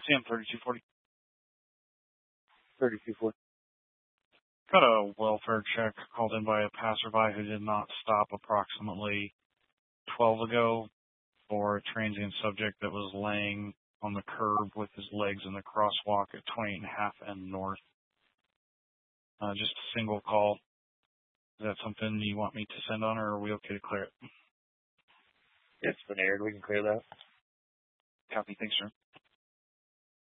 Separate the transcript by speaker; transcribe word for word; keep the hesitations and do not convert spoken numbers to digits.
Speaker 1: C M thirty-two forty.
Speaker 2: thirty-two forty.
Speaker 1: Got a welfare check called in by a passerby who did not stop approximately twelve ago for a transient subject that was laying on the curb with his legs in the crosswalk at twenty-eight and a half and north. Uh, just a single call. Is that something you want me to send on, or are we okay to clear it?
Speaker 2: It's been aired. We can clear that.
Speaker 1: Copy. Thanks, sir.